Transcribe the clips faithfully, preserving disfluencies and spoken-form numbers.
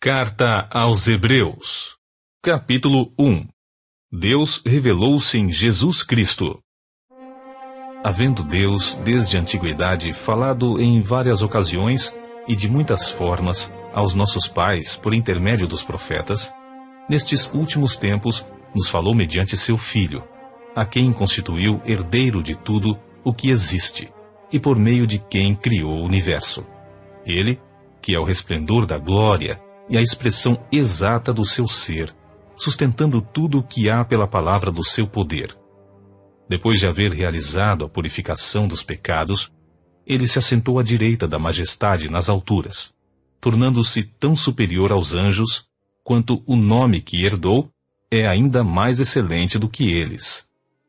Carta aos Hebreus, capítulo um. Deus revelou-se em Jesus Cristo. Havendo Deus, desde a antiguidade, falado em várias ocasiões e de muitas formas aos nossos pais por intermédio dos profetas, nestes últimos tempos nos falou mediante seu Filho, a quem constituiu herdeiro de tudo o que existe, e por meio de quem criou o universo. Ele, que é o resplendor da glória e a expressão exata do seu ser, sustentando tudo o que há pela palavra do seu poder. Depois de haver realizado a purificação dos pecados, ele se assentou à direita da majestade nas alturas, tornando-se tão superior aos anjos, quanto o nome que herdou é ainda mais excelente do que eles.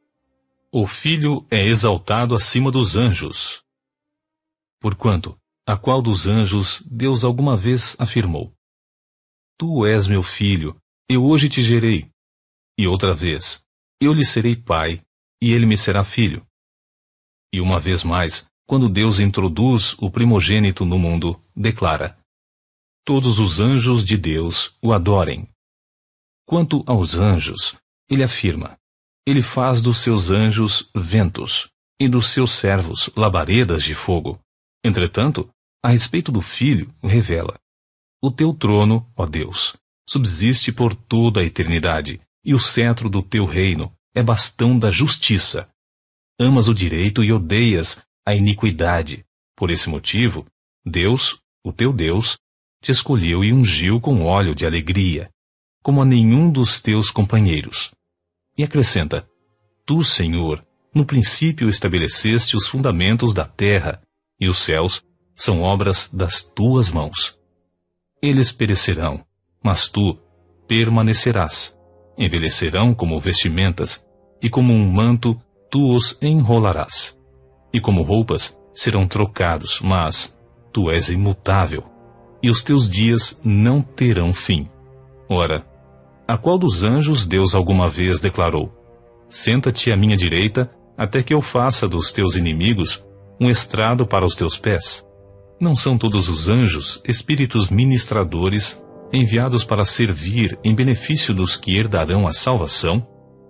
O Filho é exaltado acima dos anjos. Porquanto, a qual dos anjos Deus alguma vez afirmou: Tu és meu filho, eu hoje te gerei. E outra vez, eu lhe serei pai, e ele me será filho. E uma vez mais, quando Deus introduz o primogênito no mundo, declara: Todos os anjos de Deus o adorem. Quanto aos anjos, ele afirma: Ele faz dos seus anjos ventos, e dos seus servos labaredas de fogo. Entretanto, a respeito do Filho, revela: O teu trono, ó Deus, subsiste por toda a eternidade, e o cetro do teu reino é bastão da justiça. Amas o direito e odeias a iniquidade. Por esse motivo, Deus, o teu Deus, te escolheu e ungiu com óleo de alegria, como a nenhum dos teus companheiros. E acrescenta: Tu, Senhor, no princípio estabeleceste os fundamentos da terra, e os céus são obras das tuas mãos. Eles perecerão, mas tu permanecerás. Envelhecerão como vestimentas, e como um manto tu os enrolarás. E como roupas serão trocados, mas tu és imutável, e os teus dias não terão fim. Ora, a qual dos anjos Deus alguma vez declarou: Senta-te à minha direita, até que eu faça dos teus inimigos um estrado para os teus pés? Não são todos os anjos espíritos ministradores, enviados para servir em benefício dos que herdarão a salvação?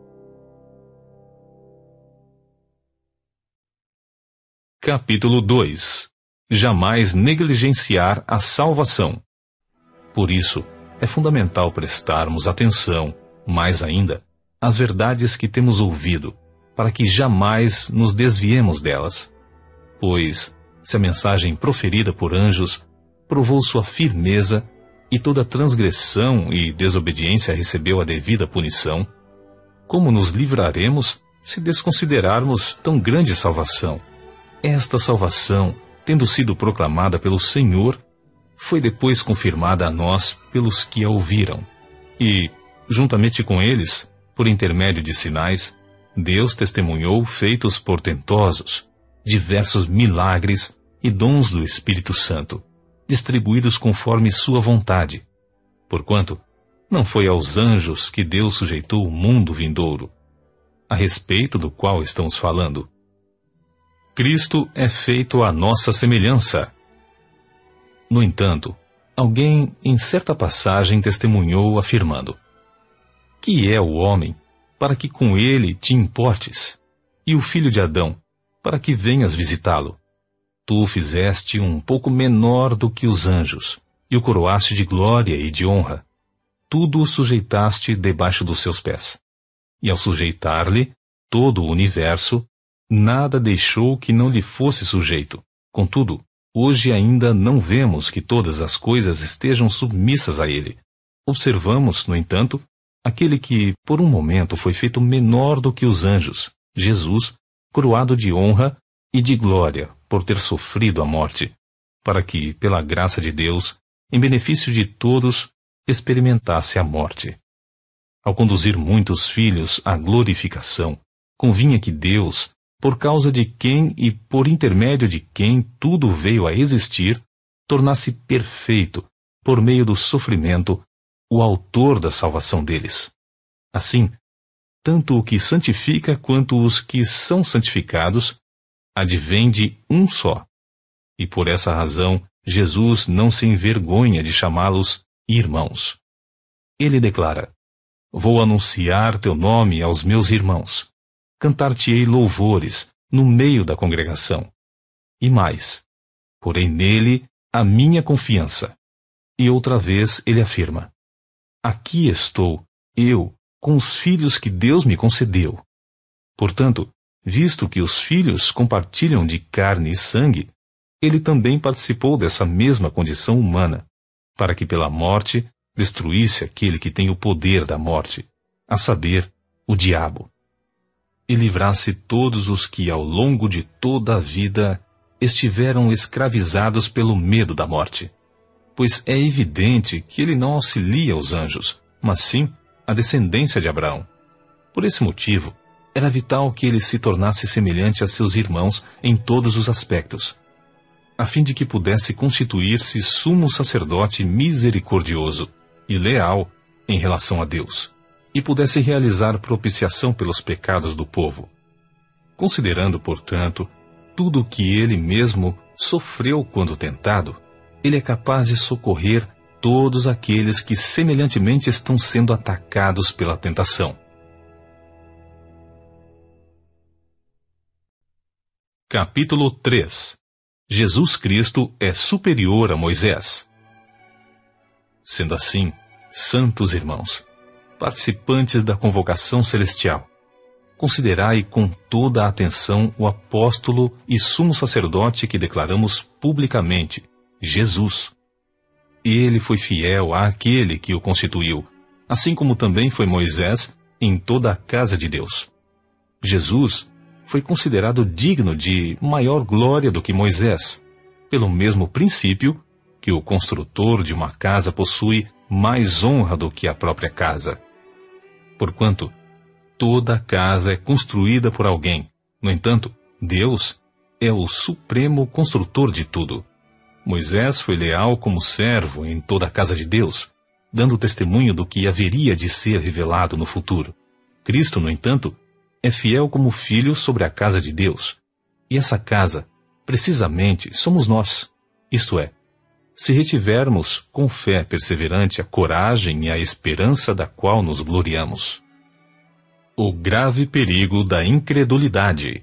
Capítulo dois. Jamais negligenciar a salvação. Por isso, é fundamental prestarmos atenção, mais ainda, às verdades que temos ouvido, para que jamais nos desviemos delas. Pois, se a mensagem proferida por anjos provou sua firmeza, e toda transgressão e desobediência recebeu a devida punição, como nos livraremos se desconsiderarmos tão grande salvação? Esta salvação, tendo sido proclamada pelo Senhor, foi depois confirmada a nós pelos que a ouviram. E, juntamente com eles, por intermédio de sinais, Deus testemunhou feitos portentosos, diversos milagres e dons do Espírito Santo, distribuídos conforme sua vontade. Porquanto, não foi aos anjos que Deus sujeitou o mundo vindouro, a respeito do qual estamos falando. Cristo é feito à nossa semelhança. No entanto, alguém em certa passagem testemunhou afirmando: Que é o homem, para que com ele te importes, e o filho de Adão, para que venhas visitá-lo? Tu o fizeste um pouco menor do que os anjos, e o coroaste de glória e de honra. Tudo o sujeitaste debaixo dos seus pés. E ao sujeitar-lhe todo o universo, nada deixou que não lhe fosse sujeito. Contudo, hoje ainda não vemos que todas as coisas estejam submissas a ele. Observamos, no entanto, aquele que, por um momento, foi feito menor do que os anjos, Jesus, coroado de honra e de glória por ter sofrido a morte, para que, pela graça de Deus, em benefício de todos, experimentasse a morte. Ao conduzir muitos filhos à glorificação, convinha que Deus, por causa de quem e por intermédio de quem tudo veio a existir, tornasse perfeito, por meio do sofrimento, o autor da salvação deles. Assim, tanto o que santifica quanto os que são santificados advém de um só. E por essa razão, Jesus não se envergonha de chamá-los irmãos. Ele declara: Vou anunciar teu nome aos meus irmãos. Cantar-te-ei louvores no meio da congregação. E mais, porém nele a minha confiança. E outra vez ele afirma: Aqui estou, eu, com os filhos que Deus me concedeu. Portanto, visto que os filhos compartilham de carne e sangue, ele também participou dessa mesma condição humana, para que pela morte destruísse aquele que tem o poder da morte, a saber, o diabo, e livrasse todos os que ao longo de toda a vida estiveram escravizados pelo medo da morte. Pois é evidente que ele não auxilia os anjos, mas sim a descendência de Abraão. Por esse motivo, era vital que ele se tornasse semelhante a seus irmãos em todos os aspectos, a fim de que pudesse constituir-se sumo sacerdote misericordioso e leal em relação a Deus, e pudesse realizar propiciação pelos pecados do povo. Considerando, portanto, tudo o que ele mesmo sofreu quando tentado, ele é capaz de socorrer todos aqueles que semelhantemente estão sendo atacados pela tentação. Capítulo três. Jesus Cristo é superior a Moisés. Sendo assim, santos irmãos, participantes da convocação celestial, considerai com toda a atenção o apóstolo e sumo sacerdote que declaramos publicamente, Jesus. Ele foi fiel àquele que o constituiu, assim como também foi Moisés em toda a casa de Deus. Jesus foi considerado digno de maior glória do que Moisés, pelo mesmo princípio que o construtor de uma casa possui mais honra do que a própria casa. Porquanto toda casa é construída por alguém, no entanto, Deus é o supremo construtor de tudo. Moisés foi leal como servo em toda a casa de Deus, dando testemunho do que haveria de ser revelado no futuro. Cristo, no entanto, é fiel como filho sobre a casa de Deus. E essa casa, precisamente, somos nós. Isto é, se retivermos com fé perseverante a coragem e a esperança da qual nos gloriamos. O grave perigo da incredulidade.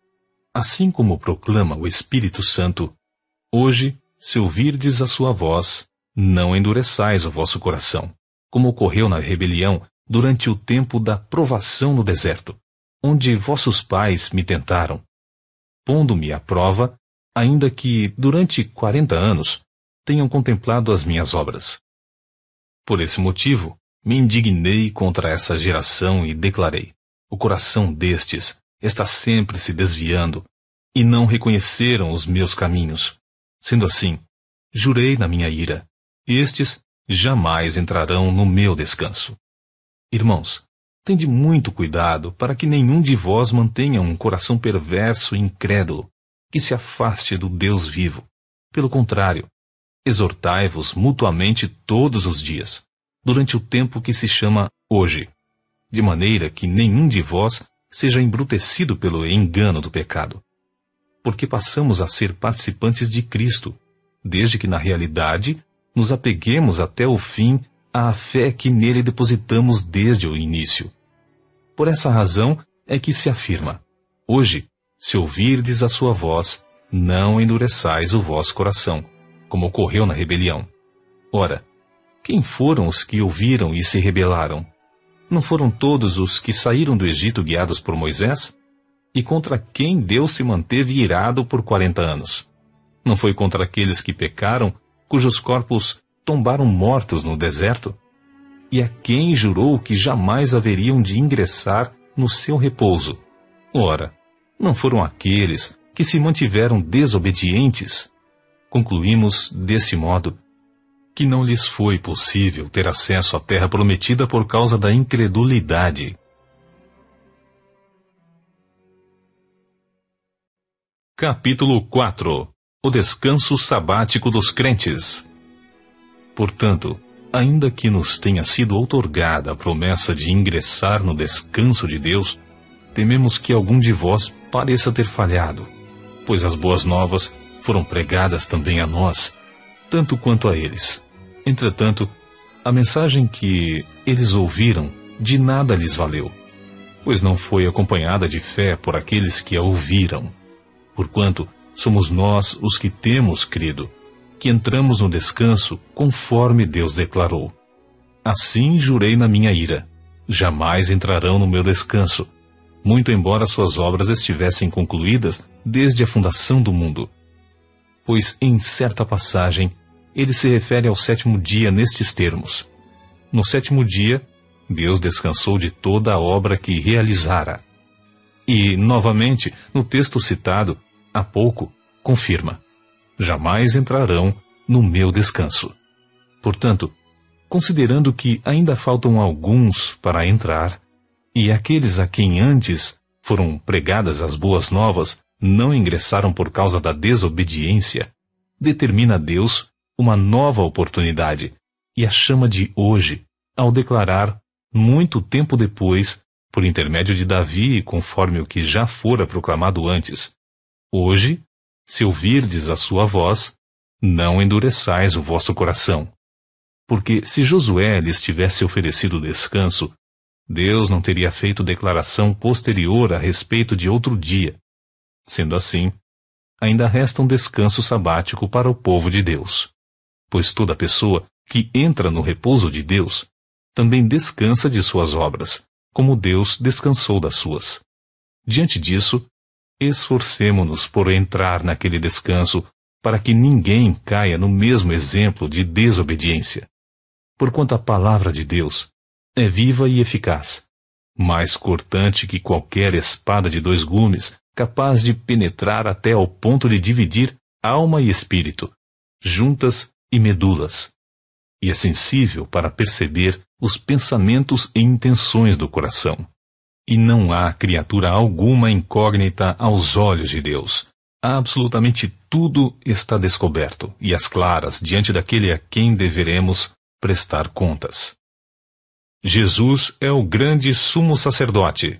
Assim como proclama o Espírito Santo, hoje, se ouvirdes a sua voz, não endureçais o vosso coração, como ocorreu na rebelião durante o tempo da provação no deserto, onde vossos pais me tentaram, pondo-me à prova, ainda que, durante quarenta anos, tenham contemplado as minhas obras. Por esse motivo, me indignei contra essa geração e declarei: o coração destes está sempre se desviando, e não reconheceram os meus caminhos. Sendo assim, jurei na minha ira: estes jamais entrarão no meu descanso. Irmãos, tende muito cuidado para que nenhum de vós mantenha um coração perverso e incrédulo, que se afaste do Deus vivo. Pelo contrário, exortai-vos mutuamente todos os dias, durante o tempo que se chama hoje, de maneira que nenhum de vós seja embrutecido pelo engano do pecado. Porque passamos a ser participantes de Cristo, desde que na realidade nos apeguemos até o fim à fé que nele depositamos desde o início. Por essa razão é que se afirma: hoje, se ouvirdes a sua voz, não endureçais o vosso coração, como ocorreu na rebelião. Ora, quem foram os que ouviram e se rebelaram? Não foram todos os que saíram do Egito guiados por Moisés? E contra quem Deus se manteve irado por quarenta anos? Não foi contra aqueles que pecaram, cujos corpos tombaram mortos no deserto? E a quem jurou que jamais haveriam de ingressar no seu repouso? Ora, não foram aqueles que se mantiveram desobedientes? Concluímos, desse modo, que não lhes foi possível ter acesso à terra prometida por causa da incredulidade. Capítulo quatro. O descanso sabático dos crentes. Portanto, ainda que nos tenha sido outorgada a promessa de ingressar no descanso de Deus, tememos que algum de vós pareça ter falhado, pois as boas novas foram pregadas também a nós, tanto quanto a eles. Entretanto, A mensagem que eles ouviram de nada lhes valeu, pois não foi acompanhada de fé por aqueles que a ouviram. Porquanto somos nós os que temos crido, que entramos no descanso conforme Deus declarou. Assim jurei na minha ira: jamais entrarão no meu descanso, muito embora suas obras estivessem concluídas desde a fundação do mundo. Pois em certa passagem, ele se refere ao sétimo dia nestes termos: no sétimo dia, Deus descansou de toda a obra que realizara. E, novamente, no texto citado há pouco, confirma: jamais entrarão no meu descanso. Portanto, considerando que ainda faltam alguns para entrar, e aqueles a quem antes foram pregadas as boas novas não ingressaram por causa da desobediência, determina Deus uma nova oportunidade, e a chama de hoje, ao declarar, muito tempo depois, por intermédio de Davi, conforme o que já fora proclamado antes: hoje, se ouvirdes a sua voz, não endureçais o vosso coração. Porque se Josué lhes tivesse oferecido descanso, Deus não teria feito declaração posterior a respeito de outro dia. Sendo assim, ainda resta um descanso sabático para o povo de Deus. Pois toda pessoa que entra no repouso de Deus também descansa de suas obras, como Deus descansou das suas. Diante disso, esforcemo-nos por entrar naquele descanso, para que ninguém caia no mesmo exemplo de desobediência. Porquanto a palavra de Deus é viva e eficaz, mais cortante que qualquer espada de dois gumes, capaz de penetrar até ao ponto de dividir alma e espírito, juntas e medulas, e é sensível para perceber os pensamentos e intenções do coração. E não há criatura alguma incógnita aos olhos de Deus. Absolutamente tudo está descoberto e às claras diante daquele a quem deveremos prestar contas. Jesus é o grande sumo sacerdote.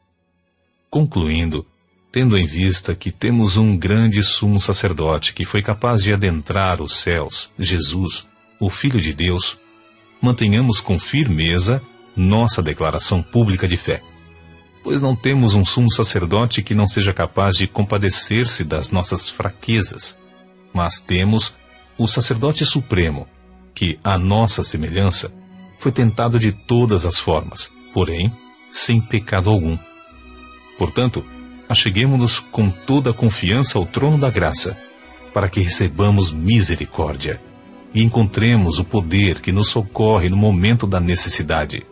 Concluindo, tendo em vista que temos um grande sumo sacerdote que foi capaz de adentrar os céus, Jesus, o Filho de Deus, mantenhamos com firmeza nossa declaração pública de fé. Pois não temos um sumo sacerdote que não seja capaz de compadecer-se das nossas fraquezas, mas temos o sacerdote supremo, que, à nossa semelhança, foi tentado de todas as formas, porém, sem pecado algum. Portanto, acheguemo-nos com toda a confiança ao trono da graça, para que recebamos misericórdia e encontremos o poder que nos socorre no momento da necessidade.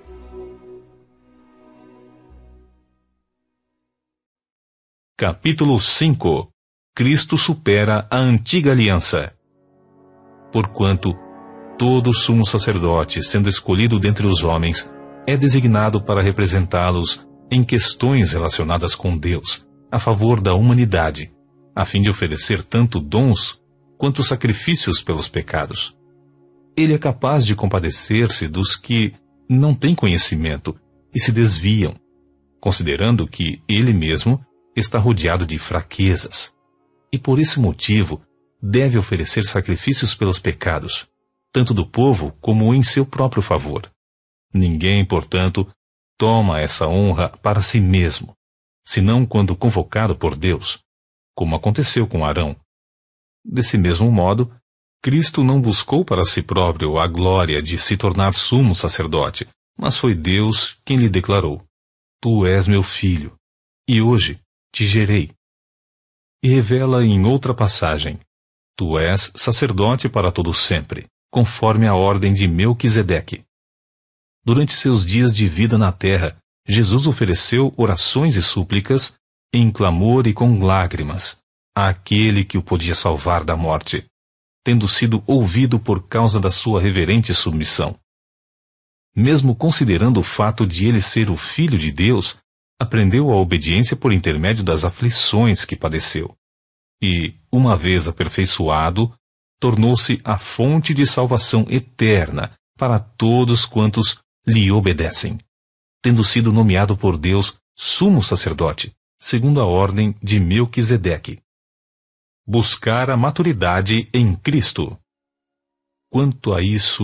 Capítulo cinco. Cristo supera a antiga aliança. Porquanto todo sumo sacerdote, sendo escolhido dentre os homens, é designado para representá-los em questões relacionadas com Deus, a favor da humanidade, a fim de oferecer tanto dons quanto sacrifícios pelos pecados. Ele é capaz de compadecer-se dos que não têm conhecimento e se desviam, considerando que ele mesmo está rodeado de fraquezas, e por esse motivo deve oferecer sacrifícios pelos pecados, tanto do povo como em seu próprio favor. Ninguém, portanto, toma essa honra para si mesmo, senão quando convocado por Deus, como aconteceu com Arão. Desse mesmo modo, Cristo não buscou para si próprio a glória de se tornar sumo sacerdote, mas foi Deus quem lhe declarou: Tu és meu filho, e hoje te gerei. E revela em outra passagem: Tu és sacerdote para todo sempre, conforme a ordem de Melquisedeque. Durante seus dias de vida na terra, Jesus ofereceu orações e súplicas, em clamor e com lágrimas, àquele que o podia salvar da morte, tendo sido ouvido por causa da sua reverente submissão. Mesmo considerando o fato de ele ser o Filho de Deus, aprendeu a obediência por intermédio das aflições que padeceu. E, uma vez aperfeiçoado, tornou-se a fonte de salvação eterna para todos quantos lhe obedecem, tendo sido nomeado por Deus sumo sacerdote, segundo a ordem de Melquisedeque. Buscar a maturidade em Cristo. Quanto a isso,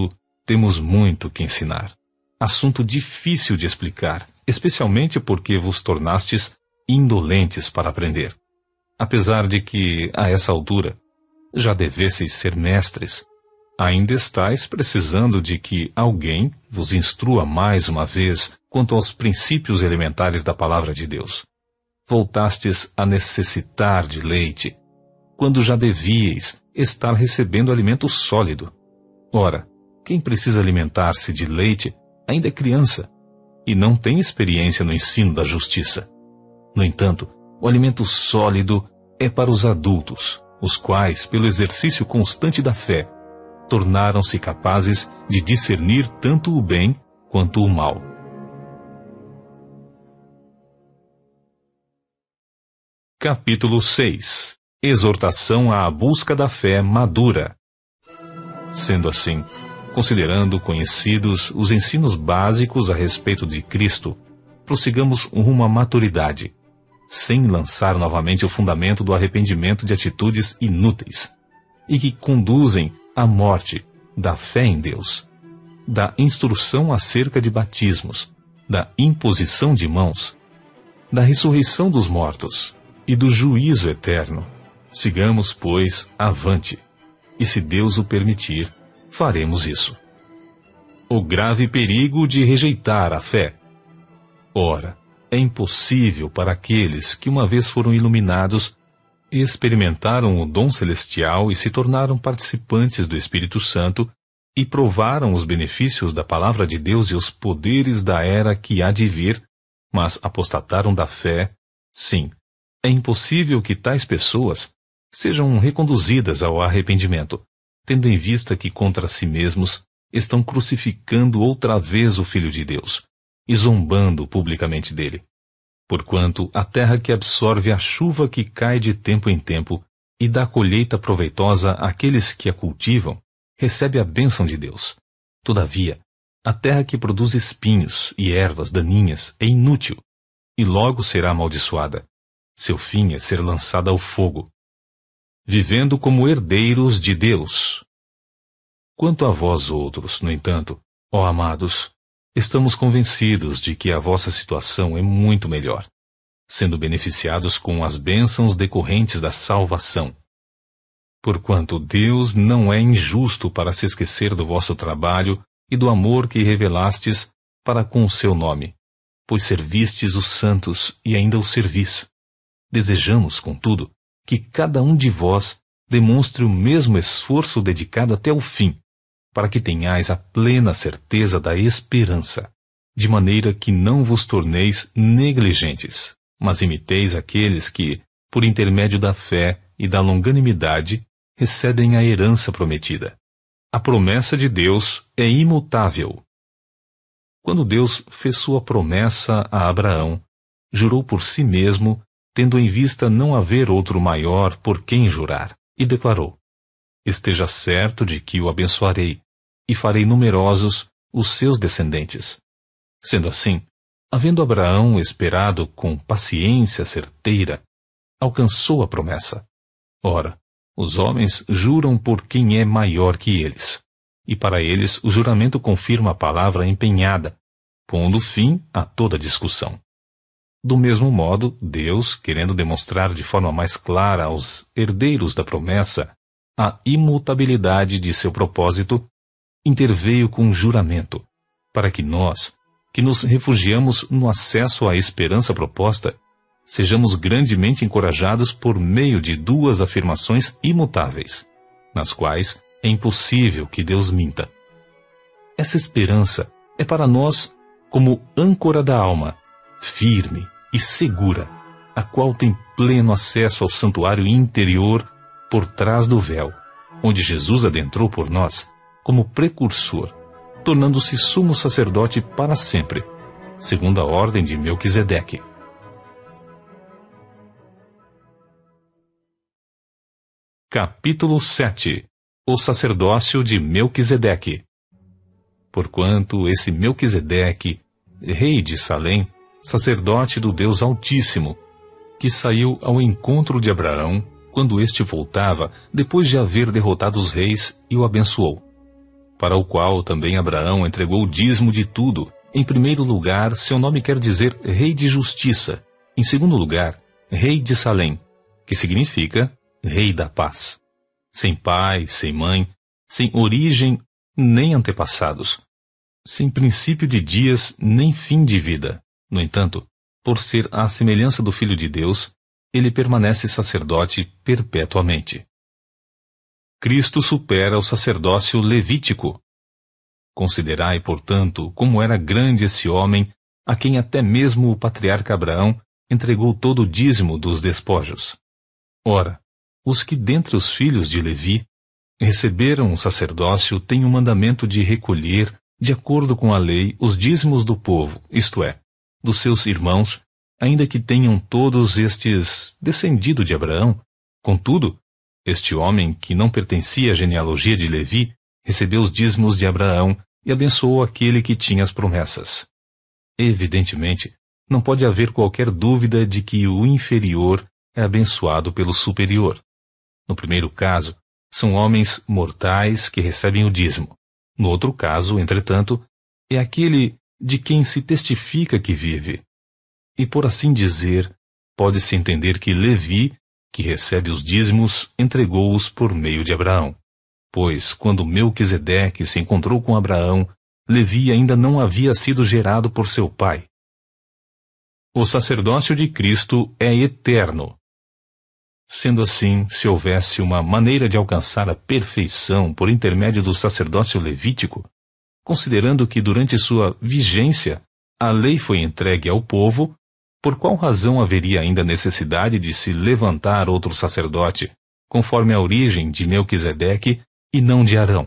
temos muito que ensinar. Assunto difícil de explicar, especialmente porque vos tornastes indolentes para aprender. Apesar de que, a essa altura, já devesseis ser mestres, ainda estáis precisando de que alguém vos instrua mais uma vez quanto aos princípios elementares da palavra de Deus. Voltastes a necessitar de leite, quando já devíeis estar recebendo alimento sólido. Ora, quem precisa alimentar-se de leite ainda é criança e não tem experiência no ensino da justiça. No entanto, o alimento sólido é para os adultos, os quais, pelo exercício constante da fé, tornaram-se capazes de discernir tanto o bem quanto o mal. Capítulo seis. Exortação à busca da fé madura. Sendo assim, considerando conhecidos os ensinos básicos a respeito de Cristo, prossigamos rumo à maturidade, sem lançar novamente o fundamento do arrependimento de atitudes inúteis, e que conduzem à morte da fé em Deus, da instrução acerca de batismos, da imposição de mãos, da ressurreição dos mortos e do juízo eterno. Sigamos, pois, avante, e se Deus o permitir, faremos isso. O grave perigo de rejeitar a fé. Ora, é impossível para aqueles que uma vez foram iluminados, experimentaram o dom celestial e se tornaram participantes do Espírito Santo e provaram os benefícios da palavra de Deus e os poderes da era que há de vir, mas apostataram da fé. Sim, é impossível que tais pessoas sejam reconduzidas ao arrependimento, tendo em vista que contra si mesmos estão crucificando outra vez o Filho de Deus e zombando publicamente dele. Porquanto a terra que absorve a chuva que cai de tempo em tempo e dá colheita proveitosa àqueles que a cultivam, recebe a bênção de Deus. Todavia, a terra que produz espinhos e ervas daninhas é inútil, e logo será amaldiçoada. Seu fim é ser lançada ao fogo. Vivendo como herdeiros de Deus. Quanto a vós outros, no entanto, ó amados, estamos convencidos de que a vossa situação é muito melhor, sendo beneficiados com as bênçãos decorrentes da salvação. Porquanto Deus não é injusto para se esquecer do vosso trabalho e do amor que revelastes para com o seu nome, pois servistes os santos e ainda os servis. Desejamos, contudo, que cada um de vós demonstre o mesmo esforço dedicado até o fim, para que tenhais a plena certeza da esperança, de maneira que não vos torneis negligentes, mas imiteis aqueles que, por intermédio da fé e da longanimidade, recebem a herança prometida. A promessa de Deus é imutável. Quando Deus fez sua promessa a Abraão, jurou por si mesmo, tendo em vista não haver outro maior por quem jurar, e declarou: esteja certo de que o abençoarei, e farei numerosos os seus descendentes. Sendo assim, havendo Abraão esperado com paciência certeira, alcançou a promessa. Ora, os homens juram por quem é maior que eles, e para eles o juramento confirma a palavra empenhada, pondo fim a toda discussão. Do mesmo modo, Deus, querendo demonstrar de forma mais clara aos herdeiros da promessa a imutabilidade de seu propósito, interveio com juramento, para que nós, que nos refugiamos no acesso à esperança proposta, sejamos grandemente encorajados por meio de duas afirmações imutáveis, nas quais é impossível que Deus minta. Essa esperança é para nós como âncora da alma, firme e segura, a qual tem pleno acesso ao santuário interior por trás do véu, onde Jesus adentrou por nós como precursor, tornando-se sumo sacerdote para sempre, segundo a ordem de Melquisedeque. Capítulo sete. O sacerdócio de Melquisedeque. Porquanto esse Melquisedeque, rei de Salém, sacerdote do Deus Altíssimo, que saiu ao encontro de Abraão, quando este voltava, depois de haver derrotado os reis, e o abençoou. para o qual também Abraão entregou o dízimo de tudo. Em primeiro lugar, seu nome quer dizer Rei de Justiça. Em segundo lugar, Rei de Salém, que significa Rei da Paz. Sem pai, sem mãe, sem origem, nem antepassados. Sem princípio de dias, nem fim de vida. No entanto, por ser a semelhança do Filho de Deus, ele permanece sacerdote perpetuamente. Cristo supera o sacerdócio levítico. Considerai, portanto, como era grande esse homem, a quem até mesmo o patriarca Abraão entregou todo o dízimo dos despojos. Ora, os que dentre os filhos de Levi receberam o sacerdócio têm o mandamento de recolher, de acordo com a lei, os dízimos do povo, isto é, dos seus irmãos, ainda que tenham todos estes descendido de Abraão. Contudo, este homem, que não pertencia à genealogia de Levi, recebeu os dízimos de Abraão e abençoou aquele que tinha as promessas. Evidentemente, não pode haver qualquer dúvida de que o inferior é abençoado pelo superior. No primeiro caso, são homens mortais que recebem o dízimo. No outro caso, entretanto, é aquele de quem se testifica que vive. E por assim dizer, pode-se entender que Levi, que recebe os dízimos, entregou-os por meio de Abraão. Pois, quando Melquisedeque se encontrou com Abraão, Levi ainda não havia sido gerado por seu pai. O sacerdócio de Cristo é eterno. Sendo assim, se houvesse uma maneira de alcançar a perfeição por intermédio do sacerdócio levítico, considerando que durante sua vigência a lei foi entregue ao povo, por qual razão haveria ainda necessidade de se levantar outro sacerdote, conforme a origem de Melquisedeque e não de Arão?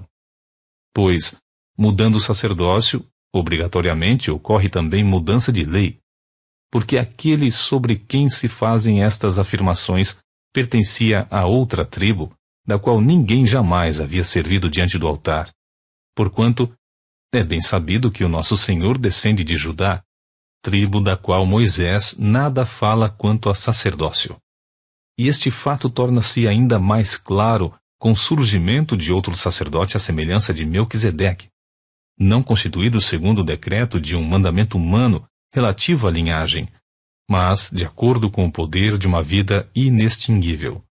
Pois, mudando o sacerdócio, obrigatoriamente ocorre também mudança de lei, porque aquele sobre quem se fazem estas afirmações pertencia a outra tribo, da qual ninguém jamais havia servido diante do altar. Porquanto, é bem sabido que o nosso Senhor descende de Judá, tribo da qual Moisés nada fala quanto a sacerdócio. E este fato torna-se ainda mais claro com o surgimento de outro sacerdote à semelhança de Melquisedeque, não constituído segundo o decreto de um mandamento humano relativo à linhagem, mas de acordo com o poder de uma vida inextinguível.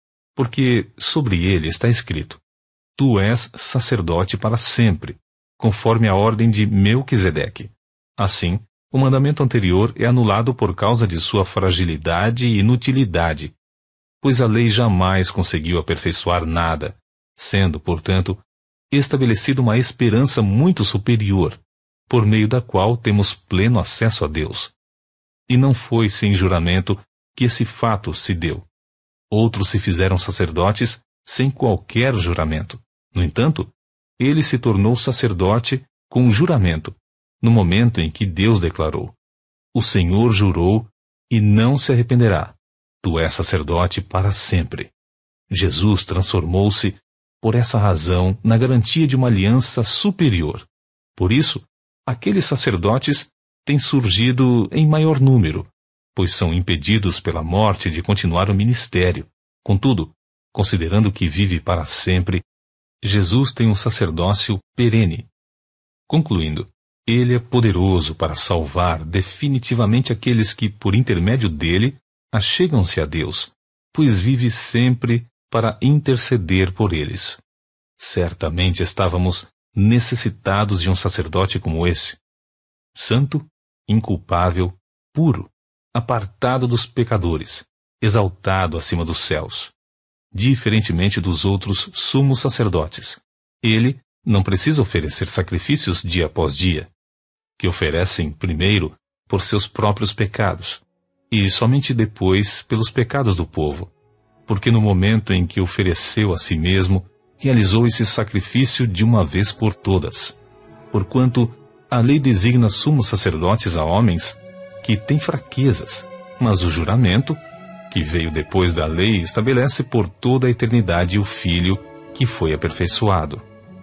Porque sobre ele está escrito: Tu és sacerdote para sempre, conforme a ordem de Melquisedeque. Assim, o mandamento anterior é anulado por causa de sua fragilidade e inutilidade, pois a lei jamais conseguiu aperfeiçoar nada, sendo, portanto, estabelecida uma esperança muito superior, por meio da qual temos pleno acesso a Deus. E não foi sem juramento que esse fato se deu. Outros se fizeram sacerdotes sem qualquer juramento. No entanto, ele se tornou sacerdote com juramento, no momento em que Deus declarou: O Senhor jurou e não se arrependerá. Tu és sacerdote para sempre. Jesus transformou-se, por essa razão, na garantia de uma aliança superior. Por isso, aqueles sacerdotes têm surgido em maior número, pois são impedidos pela morte de continuar o ministério. Contudo, considerando que vive para sempre, Jesus tem um sacerdócio perene. Concluindo, ele é poderoso para salvar definitivamente aqueles que, por intermédio dele, achegam-se a Deus, pois vive sempre para interceder por eles. Certamente estávamos necessitados de um sacerdote como esse, santo, inculpável, puro, apartado dos pecadores, exaltado acima dos céus. Diferentemente dos outros sumos sacerdotes, ele não precisa oferecer sacrifícios dia após dia, que oferecem primeiro por seus próprios pecados, e somente depois pelos pecados do povo, porque no momento em que ofereceu a si mesmo, realizou esse sacrifício de uma vez por todas. Porquanto a lei designa sumos sacerdotes a homens que têm fraquezas, mas o juramento, que veio depois da lei, estabelece por toda a eternidade o Filho que foi aperfeiçoado.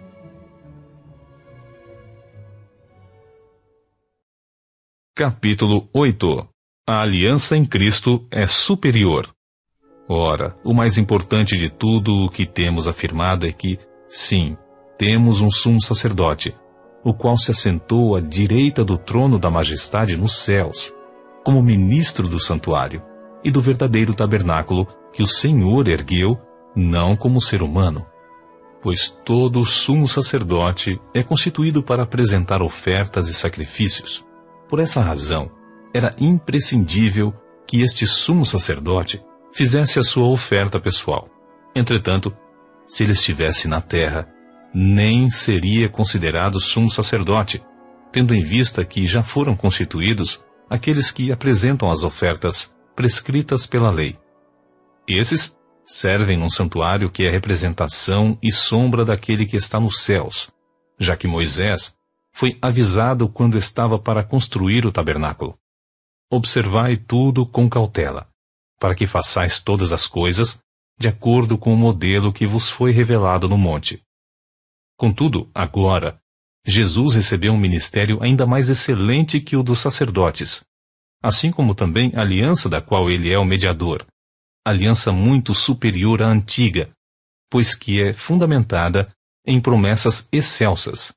Capítulo oito. A aliança em Cristo é superior. Ora, o mais importante de tudo o que temos afirmado é que, sim, temos um sumo sacerdote, o qual se assentou à direita do trono da majestade nos céus, como ministro do santuário e do verdadeiro tabernáculo que o Senhor ergueu, não como ser humano. Pois todo sumo sacerdote é constituído para apresentar ofertas e sacrifícios. Por essa razão, era imprescindível que este sumo sacerdote fizesse a sua oferta pessoal. Entretanto, se ele estivesse na terra, nem seria considerado sumo sacerdote, tendo em vista que já foram constituídos aqueles que apresentam as ofertas prescritas pela lei. Esses servem num santuário que é representação e sombra daquele que está nos céus, já que Moisés foi avisado quando estava para construir o tabernáculo. Observai tudo com cautela, para que façais todas as coisas de acordo com o modelo que vos foi revelado no monte. Contudo, agora, Jesus recebeu um ministério ainda mais excelente que o dos sacerdotes, assim como também a aliança da qual ele é o mediador, aliança muito superior à antiga, pois que é fundamentada em promessas excelsas.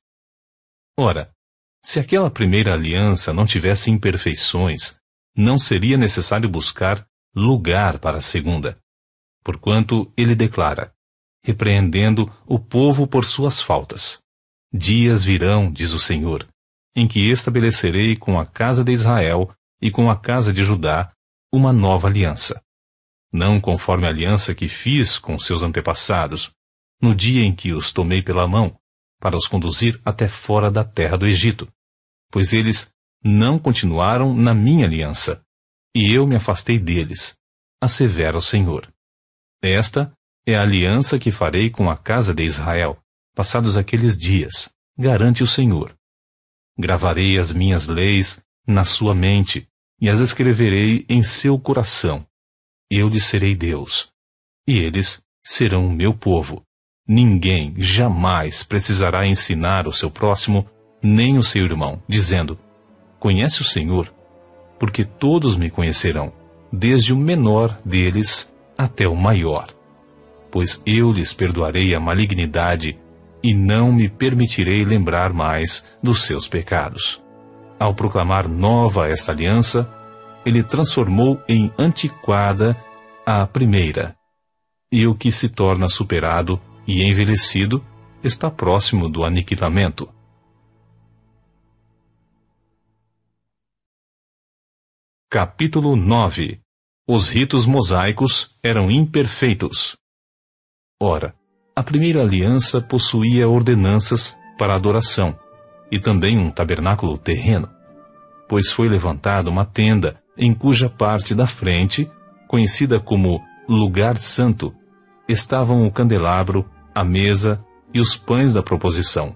Ora, se aquela primeira aliança não tivesse imperfeições, não seria necessário buscar lugar para a segunda, porquanto ele declara, repreendendo o povo por suas faltas: dias virão, diz o Senhor, em que estabelecerei com a casa de Israel e com a casa de Judá uma nova aliança. Não conforme a aliança que fiz com seus antepassados, no dia em que os tomei pela mão, para os conduzir até fora da terra do Egito, pois eles não continuaram na minha aliança, e eu me afastei deles, assevera o Senhor. Esta é a aliança que farei com a casa de Israel, passados aqueles dias, garante o Senhor. Gravarei as minhas leis na sua mente, e as escreverei em seu coração. Eu lhes serei Deus, e eles serão o meu povo. Ninguém jamais precisará ensinar o seu próximo, nem o seu irmão, dizendo: conhece o Senhor, porque todos me conhecerão, desde o menor deles até o maior. Pois eu lhes perdoarei a malignidade e não me permitirei lembrar mais dos seus pecados. Ao proclamar nova esta aliança, ele transformou em antiquada a primeira, e o que se torna superado e envelhecido está próximo do aniquilamento. Capítulo nove. Os ritos mosaicos eram imperfeitos. Ora, a primeira aliança possuía ordenanças para adoração, e também um tabernáculo terreno, pois foi levantada uma tenda em cuja parte da frente, conhecida como Lugar Santo, estavam o candelabro, a mesa e os pães da proposição.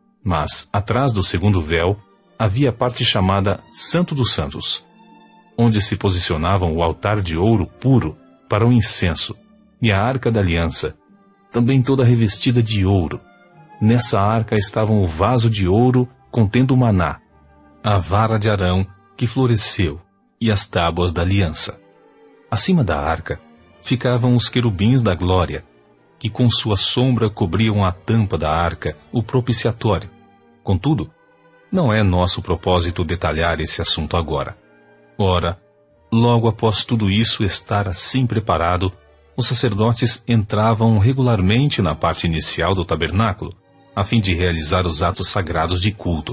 Mas, atrás do segundo véu, havia a parte chamada Santo dos Santos, onde se posicionavam o altar de ouro puro para o incenso e a arca da aliança, também toda revestida de ouro. Nessa arca estavam o vaso de ouro contendo o maná, a vara de Arão que floresceu e as tábuas da aliança. Acima da arca ficavam os querubins da glória, que com sua sombra cobriam a tampa da arca, o propiciatório. Contudo, não é nosso propósito detalhar esse assunto agora. Ora, logo após tudo isso estar assim preparado, os sacerdotes entravam regularmente na parte inicial do tabernáculo, a fim de realizar os atos sagrados de culto.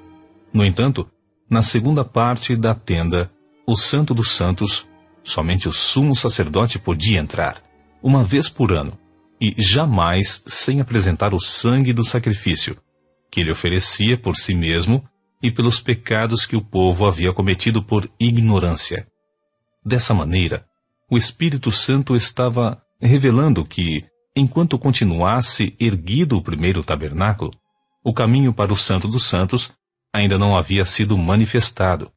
No entanto, na segunda parte da tenda, o Santo dos Santos, somente o sumo sacerdote podia entrar, uma vez por ano, e jamais sem apresentar o sangue do sacrifício, que ele oferecia por si mesmo e pelos pecados que o povo havia cometido por ignorância. Dessa maneira, o Espírito Santo estava revelando que, enquanto continuasse erguido o primeiro tabernáculo, o caminho para o Santo dos Santos ainda não havia sido manifestado.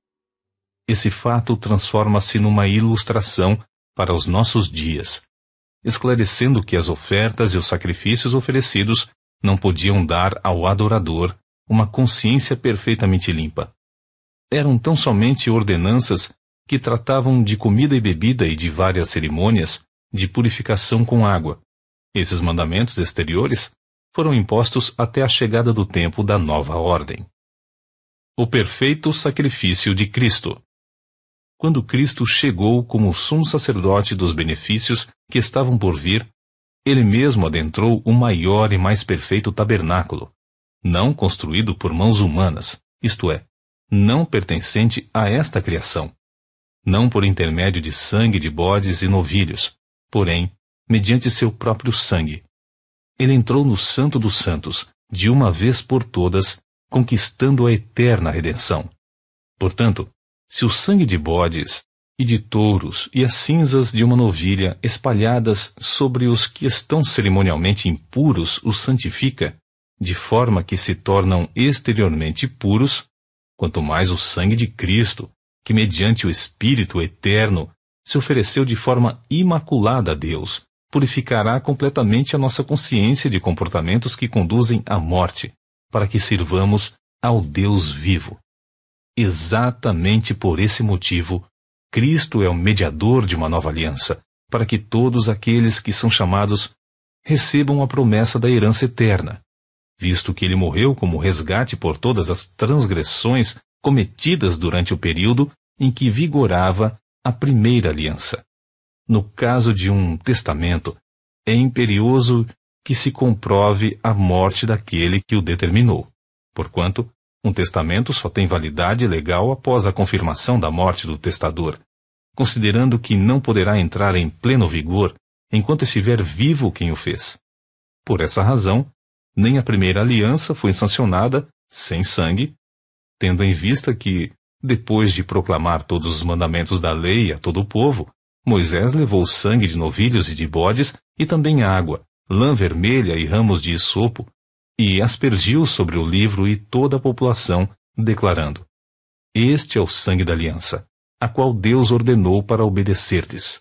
Esse fato transforma-se numa ilustração para os nossos dias, esclarecendo que as ofertas e os sacrifícios oferecidos não podiam dar ao adorador uma consciência perfeitamente limpa. Eram tão somente ordenanças que tratavam de comida e bebida e de várias cerimônias de purificação com água. Esses mandamentos exteriores foram impostos até a chegada do tempo da nova ordem. O perfeito sacrifício de Cristo. Quando Cristo chegou como sumo sacerdote dos benefícios que estavam por vir, ele mesmo adentrou o maior e mais perfeito tabernáculo, não construído por mãos humanas, isto é, não pertencente a esta criação, não por intermédio de sangue de bodes e novilhos, porém, mediante seu próprio sangue. Ele entrou no Santo dos Santos, de uma vez por todas, conquistando a eterna redenção. Portanto, se o sangue de bodes e de touros e as cinzas de uma novilha espalhadas sobre os que estão cerimonialmente impuros os santifica, de forma que se tornam exteriormente puros, quanto mais o sangue de Cristo, que mediante o Espírito eterno se ofereceu de forma imaculada a Deus, purificará completamente a nossa consciência de comportamentos que conduzem à morte, para que sirvamos ao Deus vivo. Exatamente por esse motivo, Cristo é o mediador de uma nova aliança, para que todos aqueles que são chamados recebam a promessa da herança eterna, visto que ele morreu como resgate por todas as transgressões cometidas durante o período em que vigorava a primeira aliança. No caso de um testamento, é imperioso que se comprove a morte daquele que o determinou, porquanto um testamento só tem validade legal após a confirmação da morte do testador, considerando que não poderá entrar em pleno vigor enquanto estiver vivo quem o fez. Por essa razão, nem a primeira aliança foi sancionada sem sangue, tendo em vista que, depois de proclamar todos os mandamentos da lei a todo o povo, Moisés levou sangue de novilhos e de bodes e também água, lã vermelha e ramos de hisopo, e aspergiu sobre o livro e toda a população, declarando: Este é o sangue da aliança, a qual Deus ordenou para obedecer-lhes.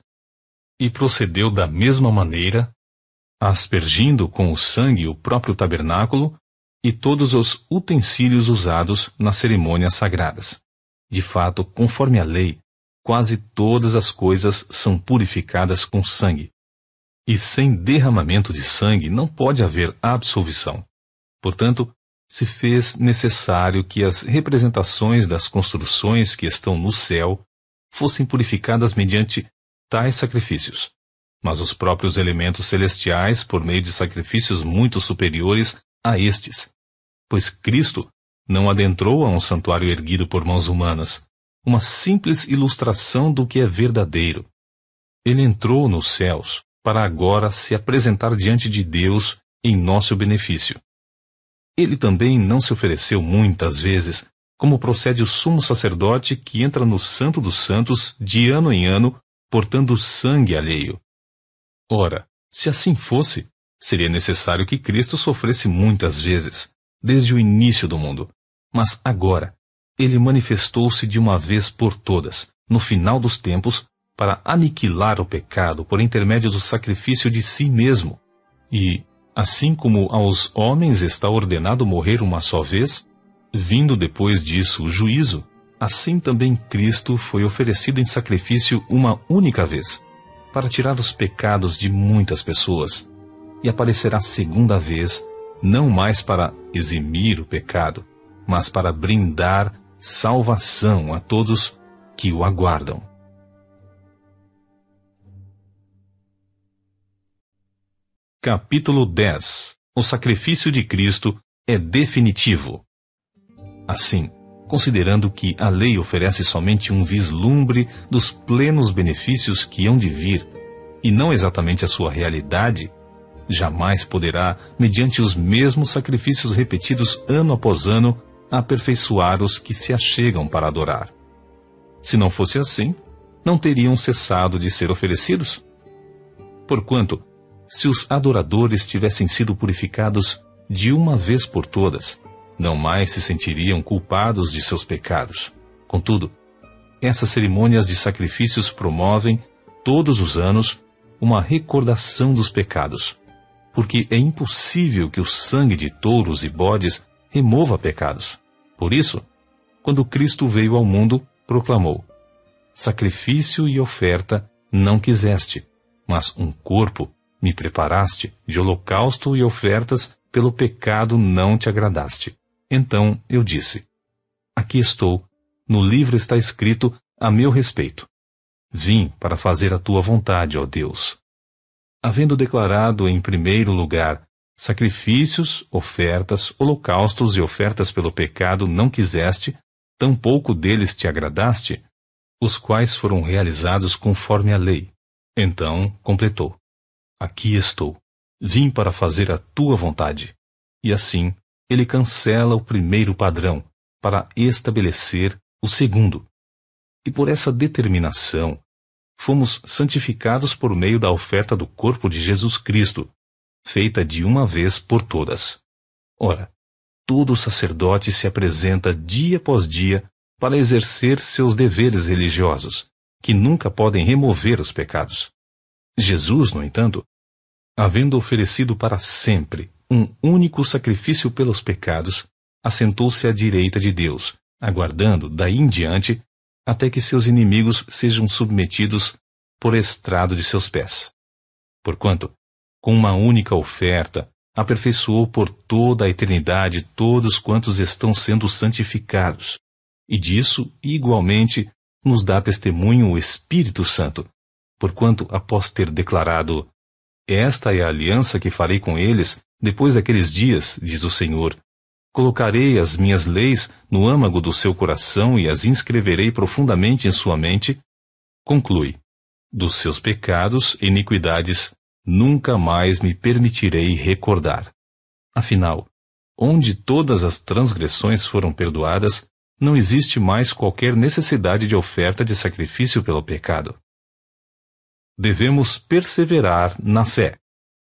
E procedeu da mesma maneira, aspergindo com o sangue o próprio tabernáculo e todos os utensílios usados nas cerimônias sagradas. De fato, conforme a lei, quase todas as coisas são purificadas com sangue. E sem derramamento de sangue não pode haver absolvição. Portanto, se fez necessário que as representações das construções que estão no céu fossem purificadas mediante tais sacrifícios, mas os próprios elementos celestiais por meio de sacrifícios muito superiores a estes, pois Cristo não adentrou a um santuário erguido por mãos humanas, uma simples ilustração do que é verdadeiro. Ele entrou nos céus para agora se apresentar diante de Deus em nosso benefício. Ele também não se ofereceu muitas vezes, como procede o sumo sacerdote que entra no Santo dos Santos de ano em ano, portando sangue alheio. Ora, se assim fosse, seria necessário que Cristo sofresse muitas vezes, desde o início do mundo. Mas agora, ele manifestou-se de uma vez por todas, no final dos tempos, para aniquilar o pecado por intermédio do sacrifício de si mesmo. E, assim como aos homens está ordenado morrer uma só vez, vindo depois disso o juízo, assim também Cristo foi oferecido em sacrifício uma única vez, para tirar os pecados de muitas pessoas, e aparecerá segunda vez, não mais para eximir o pecado, mas para brindar salvação a todos que o aguardam. Capítulo dez. O sacrifício de Cristo é definitivo. Assim, considerando que a lei oferece somente um vislumbre dos plenos benefícios que hão de vir, e não exatamente a sua realidade, jamais poderá, mediante os mesmos sacrifícios repetidos ano após ano, aperfeiçoar os que se achegam para adorar. Se não fosse assim, não teriam cessado de ser oferecidos. Porquanto, se os adoradores tivessem sido purificados de uma vez por todas, não mais se sentiriam culpados de seus pecados. Contudo, essas cerimônias de sacrifícios promovem, todos os anos, uma recordação dos pecados, porque é impossível que o sangue de touros e bodes remova pecados. Por isso, quando Cristo veio ao mundo, proclamou: Sacrifício e oferta não quiseste, mas um corpo me preparaste, de holocausto e ofertas pelo pecado não te agradaste. Então eu disse: aqui estou, no livro está escrito a meu respeito. Vim para fazer a tua vontade, ó Deus. Havendo declarado em primeiro lugar sacrifícios, ofertas, holocaustos e ofertas pelo pecado não quiseste, tampouco deles te agradaste, os quais foram realizados conforme a lei. Então completou: aqui estou, vim para fazer a tua vontade. E assim, ele cancela o primeiro padrão, para estabelecer o segundo. E por essa determinação, fomos santificados por meio da oferta do corpo de Jesus Cristo, feita de uma vez por todas. Ora, todo sacerdote se apresenta dia após dia para exercer seus deveres religiosos, que nunca podem remover os pecados. Jesus, no entanto, havendo oferecido para sempre um único sacrifício pelos pecados, assentou-se à direita de Deus, aguardando, daí em diante, até que seus inimigos sejam submetidos por estrado de seus pés. Porquanto, com uma única oferta, aperfeiçoou por toda a eternidade todos quantos estão sendo santificados, e disso, igualmente, nos dá testemunho o Espírito Santo, porquanto, após ter declarado: esta é a aliança que farei com eles, depois daqueles dias, diz o Senhor, colocarei as minhas leis no âmago do seu coração e as inscreverei profundamente em sua mente, conclui: dos seus pecados e iniquidades nunca mais me permitirei recordar. Afinal, onde todas as transgressões foram perdoadas, não existe mais qualquer necessidade de oferta de sacrifício pelo pecado. Devemos perseverar na fé.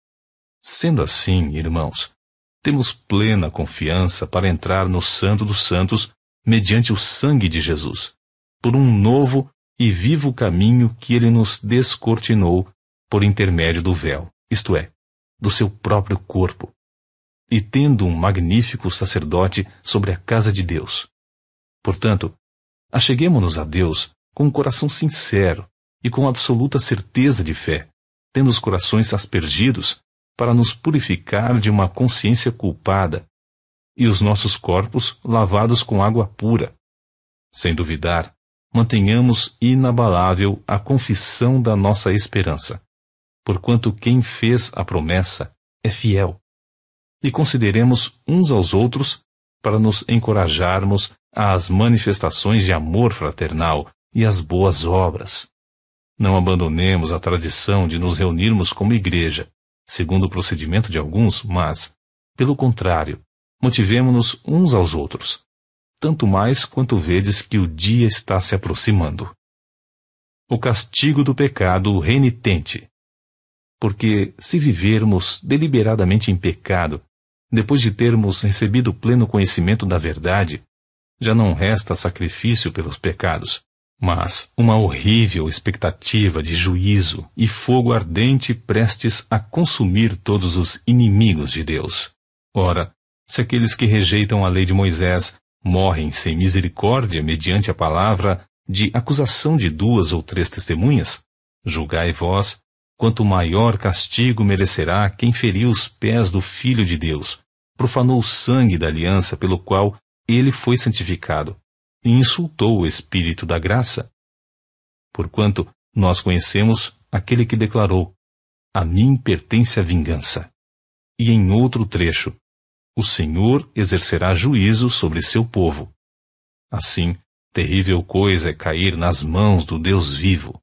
Sendo assim, irmãos, temos plena confiança para entrar no Santo dos Santos mediante o sangue de Jesus, por um novo e vivo caminho que ele nos descortinou por intermédio do véu, isto é, do seu próprio corpo, e tendo um magnífico sacerdote sobre a casa de Deus. Portanto, acheguemo-nos a Deus com um coração sincero e com absoluta certeza de fé, tendo os corações aspergidos para nos purificar de uma consciência culpada e os nossos corpos lavados com água pura. Sem duvidar, mantenhamos inabalável a confissão da nossa esperança, porquanto quem fez a promessa é fiel. E consideremos uns aos outros para nos encorajarmos às manifestações de amor fraternal e às boas obras. Não abandonemos a tradição de nos reunirmos como igreja, segundo o procedimento de alguns, mas, pelo contrário, motivemo-nos uns aos outros, tanto mais quanto vedes que o dia está se aproximando. O castigo do pecado renitente. Porque, se vivermos deliberadamente em pecado, depois de termos recebido pleno conhecimento da verdade, já não resta sacrifício pelos pecados, mas uma horrível expectativa de juízo e fogo ardente prestes a consumir todos os inimigos de Deus. Ora, se aqueles que rejeitam a lei de Moisés morrem sem misericórdia mediante a palavra de acusação de duas ou três testemunhas, julgai vós quanto maior castigo merecerá quem feriu os pés do Filho de Deus, profanou o sangue da aliança pelo qual ele foi santificado, e insultou o Espírito da graça. Porquanto nós conhecemos aquele que declarou: a mim pertence a vingança. E em outro trecho: o Senhor exercerá juízo sobre seu povo. Assim, terrível coisa é cair nas mãos do Deus vivo.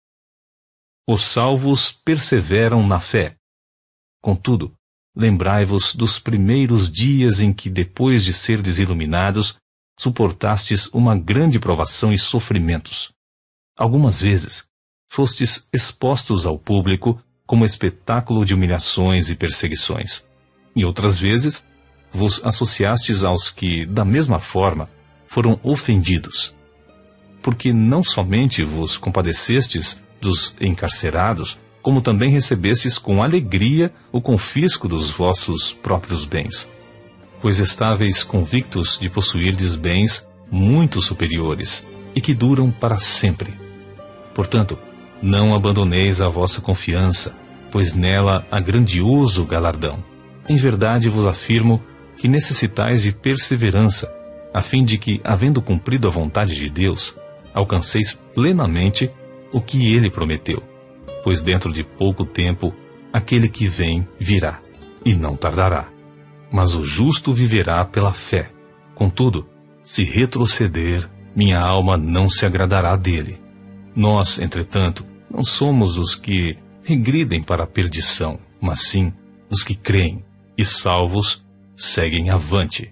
Os salvos perseveram na fé. Contudo, lembrai-vos dos primeiros dias em que, depois de serdes iluminados, suportastes uma grande provação e sofrimentos. Algumas vezes, fostes expostos ao público como espetáculo de humilhações e perseguições. E outras vezes, vos associastes aos que, da mesma forma, foram ofendidos. Porque não somente vos compadecestes dos encarcerados, como também recebestes com alegria o confisco dos vossos próprios bens, pois estáveis convictos de possuirdes bens muito superiores e que duram para sempre. Portanto, não abandoneis a vossa confiança, pois nela há grandioso galardão. Em verdade vos afirmo que necessitais de perseverança, a fim de que, havendo cumprido a vontade de Deus, alcanceis plenamente o que Ele prometeu. Pois dentro de pouco tempo, aquele que vem virá, e não tardará. Mas o justo viverá pela fé. Contudo, se retroceder, minha alma não se agradará dele. Nós, entretanto, não somos os que regridem para a perdição, mas sim os que creem e, salvos, seguem avante.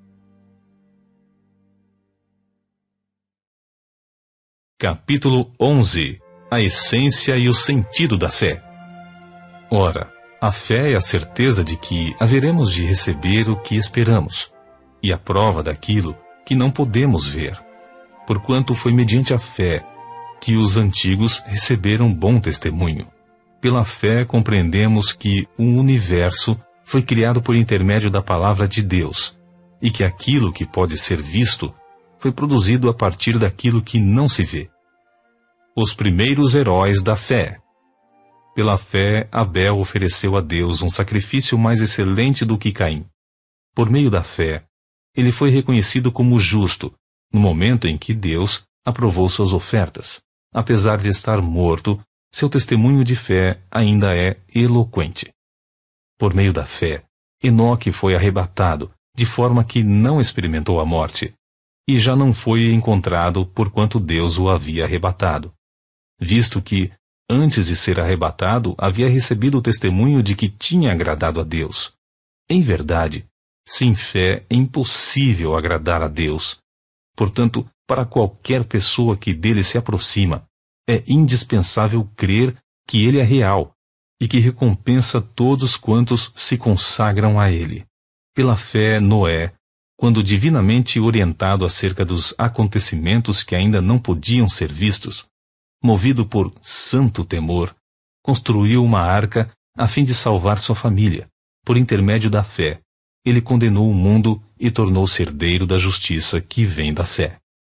Capítulo onze. A essência e o sentido da fé. Ora, a fé é a certeza de que haveremos de receber o que esperamos, e a prova daquilo que não podemos ver. Porquanto foi mediante a fé que os antigos receberam bom testemunho. Pela fé compreendemos que o universo foi criado por intermédio da palavra de Deus, e que aquilo que pode ser visto foi produzido a partir daquilo que não se vê. Os primeiros heróis da fé. Pela fé, Abel ofereceu a Deus um sacrifício mais excelente do que Caim. Por meio da fé, ele foi reconhecido como justo, no momento em que Deus aprovou suas ofertas. Apesar de estar morto, seu testemunho de fé ainda é eloquente. Por meio da fé, Enoque foi arrebatado, de forma que não experimentou a morte, e já não foi encontrado porquanto Deus o havia arrebatado, visto que, antes de ser arrebatado, havia recebido o testemunho de que tinha agradado a Deus. Em verdade, sem fé é impossível agradar a Deus. Portanto, para qualquer pessoa que dele se aproxima, é indispensável crer que ele é real e que recompensa todos quantos se consagram a ele. Pela fé, Noé, quando divinamente orientado acerca dos acontecimentos que ainda não podiam ser vistos, movido por santo temor, construiu uma arca a fim de salvar sua família. Por intermédio da fé, ele condenou o mundo e tornou-se herdeiro da justiça que vem da fé.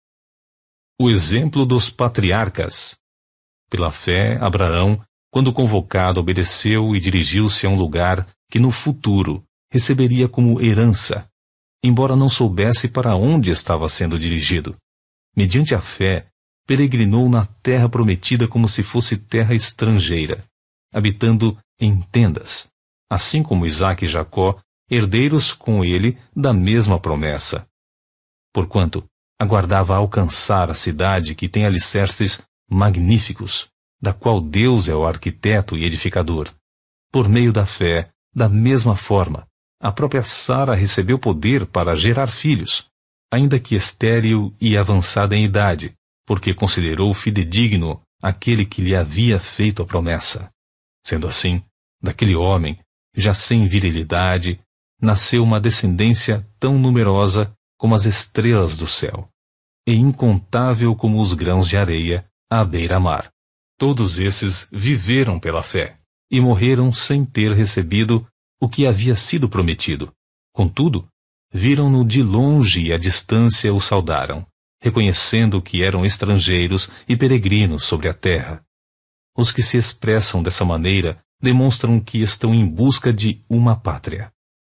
O exemplo dos patriarcas. Pela fé, Abraão, quando convocado, obedeceu e dirigiu-se a um lugar que no futuro receberia como herança, embora não soubesse para onde estava sendo dirigido. Mediante a fé, peregrinou na terra prometida como se fosse terra estrangeira, habitando em tendas, assim como Isaque e Jacó, herdeiros com ele da mesma promessa. Porquanto aguardava alcançar a cidade que tem alicerces magníficos, da qual Deus é o arquiteto e edificador. Por meio da fé, da mesma forma, a própria Sara recebeu poder para gerar filhos, ainda que estéril e avançada em idade, porque considerou fidedigno aquele que lhe havia feito a promessa. Sendo assim, daquele homem, já sem virilidade, nasceu uma descendência tão numerosa como as estrelas do céu, e incontável como os grãos de areia à beira-mar. Todos esses viveram pela fé, e morreram sem ter recebido o que havia sido prometido. Contudo, viram-no de longe e à distância o saudaram, reconhecendo que eram estrangeiros e peregrinos sobre a terra. Os que se expressam dessa maneira demonstram que estão em busca de uma pátria.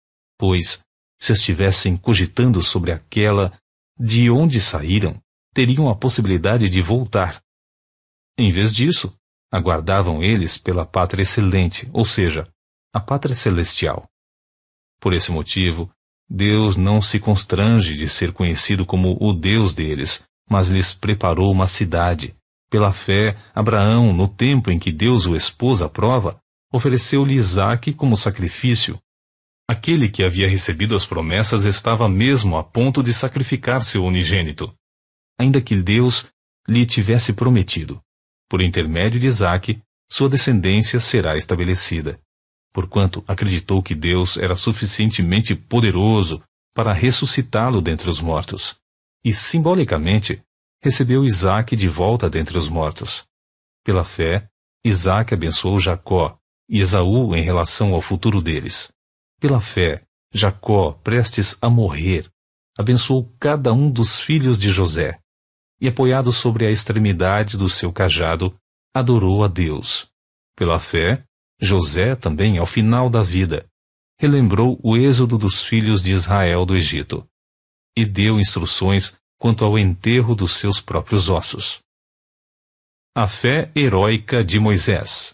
Pois, se estivessem cogitando sobre aquela de onde saíram, teriam a possibilidade de voltar. Em vez disso, aguardavam eles pela pátria excelente, ou seja, a pátria celestial. Por esse motivo, Deus não se constrange de ser conhecido como o Deus deles, mas lhes preparou uma cidade. Pela fé, Abraão, no tempo em que Deus o expôs à prova, ofereceu-lhe Isaque como sacrifício. Aquele que havia recebido as promessas estava mesmo a ponto de sacrificar seu unigênito, ainda que Deus lhe tivesse prometido: por intermédio de Isaque, sua descendência será estabelecida. Porquanto acreditou que Deus era suficientemente poderoso para ressuscitá-lo dentre os mortos, e simbolicamente recebeu Isaque de volta dentre os mortos. Pela fé, Isaque abençoou Jacó e Esaú em relação ao futuro deles. Pela fé, Jacó, prestes a morrer, abençoou cada um dos filhos de José, e apoiado sobre a extremidade do seu cajado, adorou a Deus. Pela fé, José também, ao final da vida, relembrou o êxodo dos filhos de Israel do Egito, e deu instruções quanto ao enterro dos seus próprios ossos. A fé heróica de Moisés.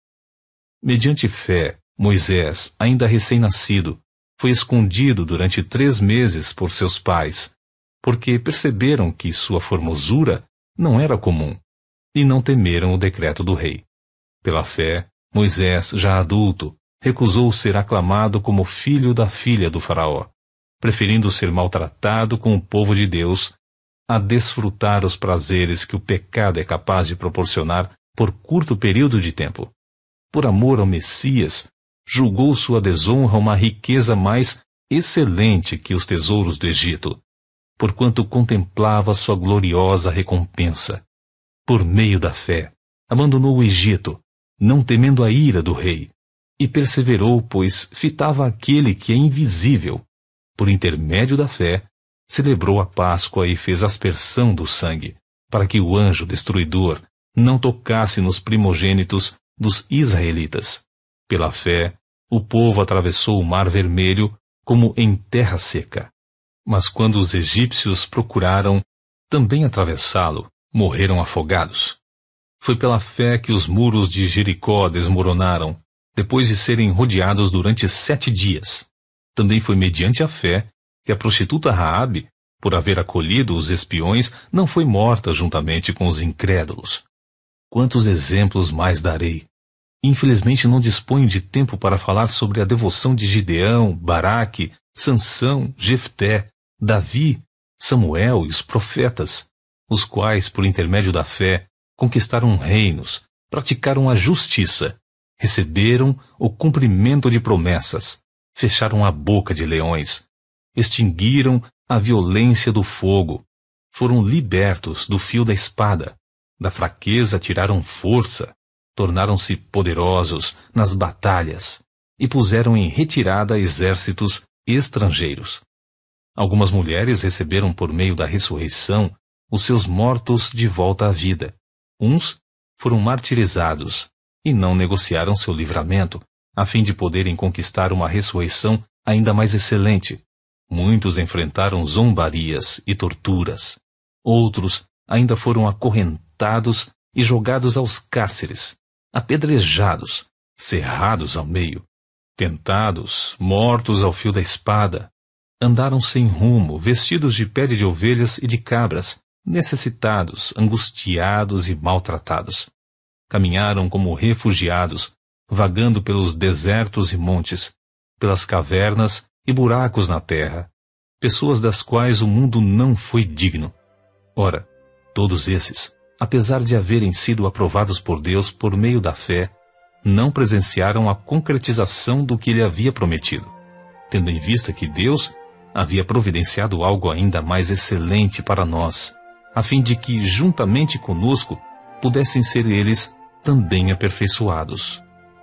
Mediante fé, Moisés, ainda recém-nascido, foi escondido durante três meses por seus pais, porque perceberam que sua formosura não era comum, e não temeram o decreto do rei. Pela fé, Moisés, já adulto, recusou ser aclamado como filho da filha do faraó, preferindo ser maltratado com o povo de Deus a desfrutar os prazeres que o pecado é capaz de proporcionar por curto período de tempo. Por amor ao Messias, julgou sua desonra uma riqueza mais excelente que os tesouros do Egito, porquanto contemplava sua gloriosa recompensa. Por meio da fé, abandonou o Egito, não temendo a ira do rei, e perseverou, pois fitava aquele que é invisível. Por intermédio da fé, celebrou a Páscoa e fez aspersão do sangue, para que o anjo destruidor não tocasse nos primogênitos dos israelitas. Pela fé, o povo atravessou o Mar Vermelho como em terra seca. Mas quando os egípcios procuraram também atravessá-lo, morreram afogados. Foi pela fé que os muros de Jericó desmoronaram, depois de serem rodeados durante sete dias. Também foi mediante a fé que a prostituta Raabe, por haver acolhido os espiões, não foi morta juntamente com os incrédulos. Quantos exemplos mais darei? Infelizmente não disponho de tempo para falar sobre a devoção de Gideão, Baraque, Sansão, Jefté, Davi, Samuel e os profetas, os quais, por intermédio da fé, conquistaram reinos, praticaram a justiça, receberam o cumprimento de promessas, fecharam a boca de leões, extinguiram a violência do fogo, foram libertos do fio da espada, da fraqueza tiraram força, tornaram-se poderosos nas batalhas e puseram em retirada exércitos estrangeiros. Algumas mulheres receberam por meio da ressurreição os seus mortos de volta à vida. Uns foram martirizados e não negociaram seu livramento, a fim de poderem conquistar uma ressurreição ainda mais excelente. Muitos enfrentaram zombarias e torturas. Outros ainda foram acorrentados e jogados aos cárceres, apedrejados, cerrados ao meio, tentados, mortos ao fio da espada. Andaram sem rumo, vestidos de pele de ovelhas e de cabras, necessitados, angustiados e maltratados. Caminharam como refugiados, vagando pelos desertos e montes, pelas cavernas e buracos na terra, pessoas das quais o mundo não foi digno. Ora, todos esses, apesar de haverem sido aprovados por Deus por meio da fé, não presenciaram a concretização do que ele havia prometido, tendo em vista que Deus havia providenciado algo ainda mais excelente para nós, a fim de que, juntamente conosco, pudessem ser eles também aperfeiçoados.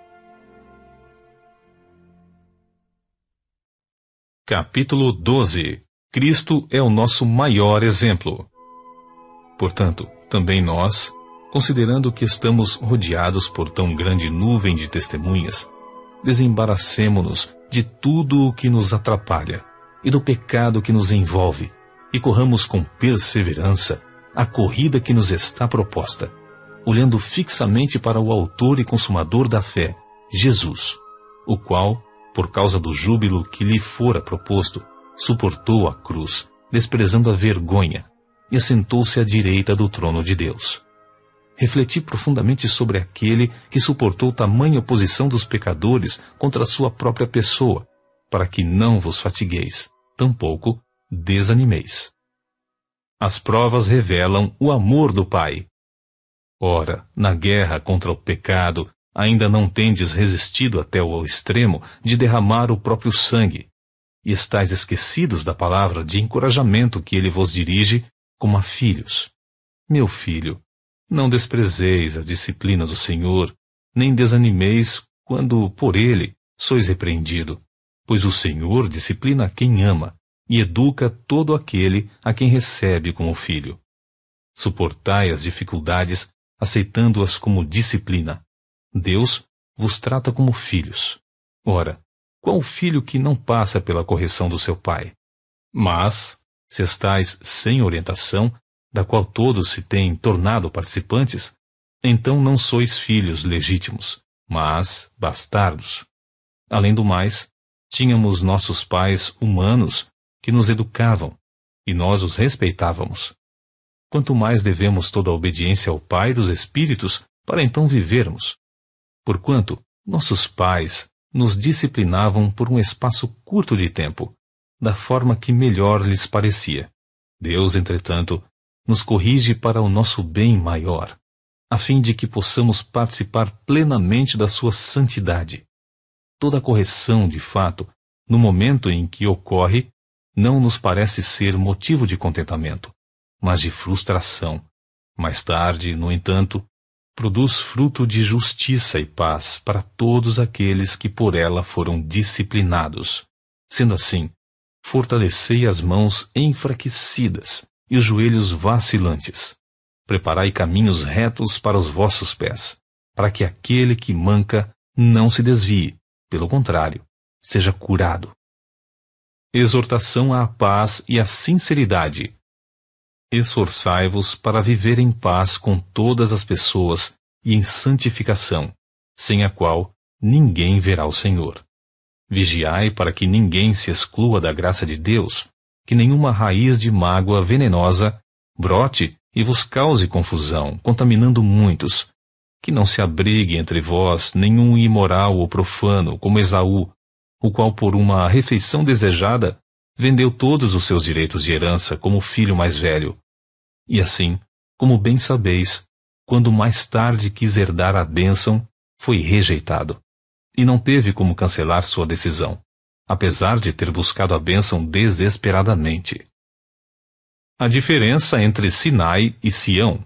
Capítulo doze. Cristo é o nosso maior exemplo. Portanto, também nós, considerando que estamos rodeados por tão grande nuvem de testemunhas, desembaracemo-nos de tudo o que nos atrapalha e do pecado que nos envolve, e corramos com perseverança a corrida que nos está proposta, olhando fixamente para o autor e consumador da fé, Jesus, o qual, por causa do júbilo que lhe fora proposto, suportou a cruz, desprezando a vergonha, e assentou-se à direita do trono de Deus. Refleti profundamente sobre aquele que suportou tamanha oposição dos pecadores contra a sua própria pessoa, para que não vos fatigueis, tampouco desanimeis. As provas revelam o amor do Pai. Ora, na guerra contra o pecado, ainda não tendes resistido até o extremo de derramar o próprio sangue, e estáis esquecidos da palavra de encorajamento que ele vos dirige como a filhos. Meu filho, não desprezeis a disciplina do Senhor, nem desanimeis quando, por ele, sois repreendido, pois o Senhor disciplina a quem ama e educa todo aquele a quem recebe como filho. Suportai as dificuldades, aceitando-as como disciplina. Deus vos trata como filhos. Ora, Qual filho que não passa pela correção do seu pai? Mas, se estáis sem orientação, da qual todos se têm tornado participantes, então não sois filhos legítimos, mas bastardos. Além do mais, tínhamos nossos pais humanos que nos educavam, e nós os respeitávamos. Quanto mais devemos toda a obediência ao Pai dos Espíritos para então vivermos. Porquanto nossos pais nos disciplinavam por um espaço curto de tempo, da forma que melhor lhes parecia. Deus, entretanto, nos corrige para o nosso bem maior, a fim de que possamos participar plenamente da sua santidade. Toda correção, de fato, no momento em que ocorre, não nos parece ser motivo de contentamento, mas de frustração. Mais tarde, no entanto, produz fruto de justiça e paz para todos aqueles que por ela foram disciplinados. Sendo assim, fortalecei as mãos enfraquecidas e os joelhos vacilantes. Preparai caminhos retos para os vossos pés, para que aquele que manca não se desvie, pelo contrário, seja curado. Exortação à paz e à sinceridade. Esforçai-vos para viver em paz com todas as pessoas e em santificação, sem a qual ninguém verá o Senhor. Vigiai para que ninguém se exclua da graça de Deus, que nenhuma raiz de mágoa venenosa brote e vos cause confusão, contaminando muitos. Que não se abrigue entre vós nenhum imoral ou profano, como Esaú, o qual por uma refeição desejada vendeu todos os seus direitos de herança como filho mais velho. E assim, como bem sabeis, quando mais tarde quis herdar a bênção, foi rejeitado, e não teve como cancelar sua decisão, apesar de ter buscado a bênção desesperadamente. A diferença entre Sinai e Sião.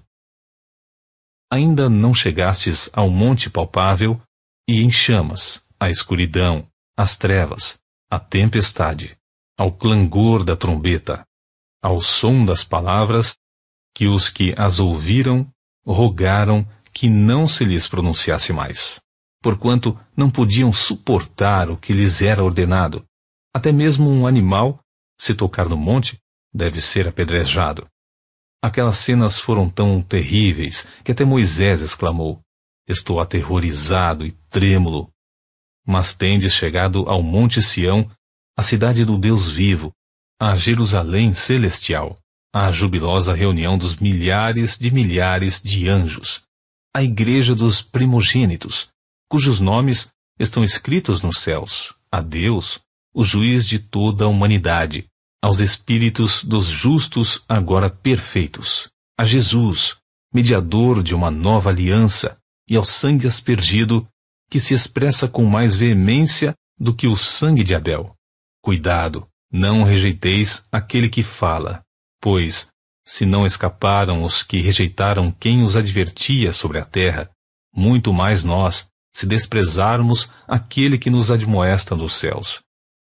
Ainda não chegastes ao monte palpável, e em chamas, a escuridão, as trevas, a tempestade, ao clangor da trombeta, ao som das palavras, que os que as ouviram rogaram que não se lhes pronunciasse mais, porquanto não podiam suportar o que lhes era ordenado. Até mesmo um animal, se tocar no monte, deve ser apedrejado. Aquelas cenas foram tão terríveis que até Moisés exclamou: estou aterrorizado e trêmulo. Mas tendes chegado ao monte Sião, a cidade do Deus vivo, a Jerusalém celestial, a jubilosa reunião dos milhares de milhares de anjos, a igreja dos primogênitos, cujos nomes estão escritos nos céus, a Deus, o juiz de toda a humanidade, aos espíritos dos justos agora perfeitos, a Jesus, mediador de uma nova aliança, e ao sangue aspergido, que se expressa com mais veemência do que o sangue de Abel. Cuidado, não rejeiteis aquele que fala, pois, se não escaparam os que rejeitaram quem os advertia sobre a terra, muito mais nós, se desprezarmos aquele que nos admoesta nos céus.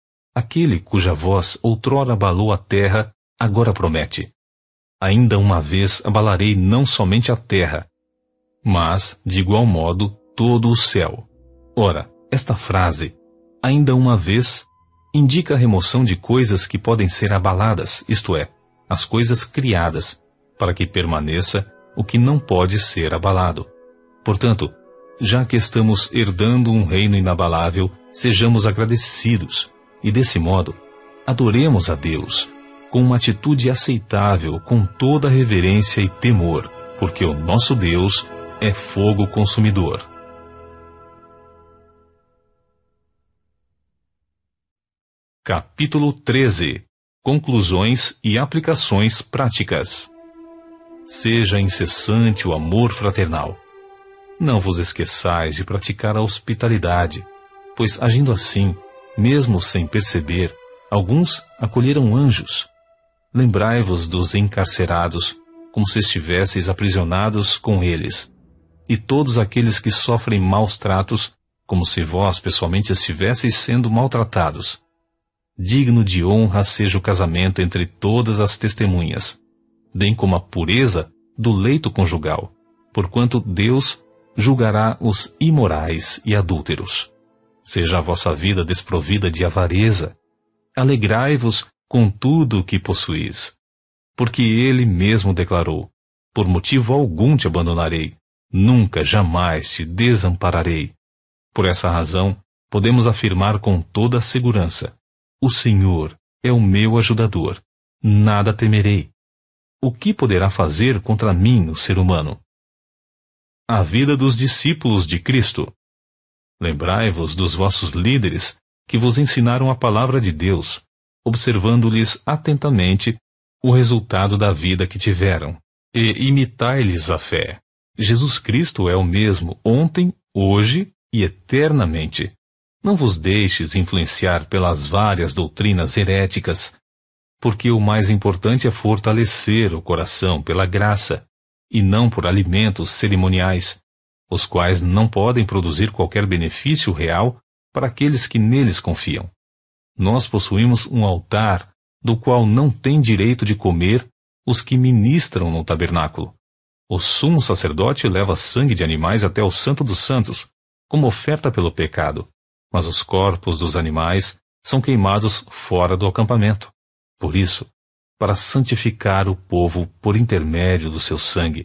Aquele cuja voz outrora abalou a terra, agora promete: ainda uma vez abalarei não somente a terra, mas, de igual modo, todo o céu. Ora, esta frase, ainda uma vez, indica a remoção de coisas que podem ser abaladas, isto é, as coisas criadas, para que permaneça o que não pode ser abalado. Portanto, já que estamos herdando um reino inabalável, sejamos agradecidos, e desse modo, adoremos a Deus, com uma atitude aceitável, com toda reverência e temor, porque o nosso Deus é fogo consumidor. Capítulo treze. Conclusões e aplicações práticas. Seja incessante o amor fraternal. Não vos esqueçais de praticar a hospitalidade, pois agindo assim, mesmo sem perceber, alguns acolheram anjos. Lembrai-vos dos encarcerados, como se estivesseis aprisionados com eles, e todos aqueles que sofrem maus tratos, como se vós pessoalmente estivesseis sendo maltratados. Digno de honra seja o casamento entre todas as testemunhas, bem como a pureza do leito conjugal, porquanto Deus julgará os imorais e adúlteros. Seja a vossa vida desprovida de avareza. Alegrai-vos com tudo o que possuís. Porque ele mesmo declarou: por motivo algum te abandonarei, nunca, jamais te desampararei. Por essa razão, podemos afirmar com toda a segurança: o Senhor é o meu ajudador, nada temerei. O que poderá fazer contra mim o ser humano? A vida dos discípulos de Cristo. Lembrai-vos dos vossos líderes que vos ensinaram a palavra de Deus, observando-lhes atentamente o resultado da vida que tiveram, e imitai-lhes a fé. Jesus Cristo é o mesmo ontem, hoje e eternamente. Não vos deixes influenciar pelas várias doutrinas heréticas, porque o mais importante é fortalecer o coração pela graça, e não por alimentos cerimoniais, os quais não podem produzir qualquer benefício real para aqueles que neles confiam. Nós possuímos um altar, do qual não têm direito de comer os que ministram no tabernáculo. O sumo sacerdote leva sangue de animais até o Santo dos Santos, como oferta pelo pecado, mas os corpos dos animais são queimados fora do acampamento. Por isso, para santificar o povo por intermédio do seu sangue,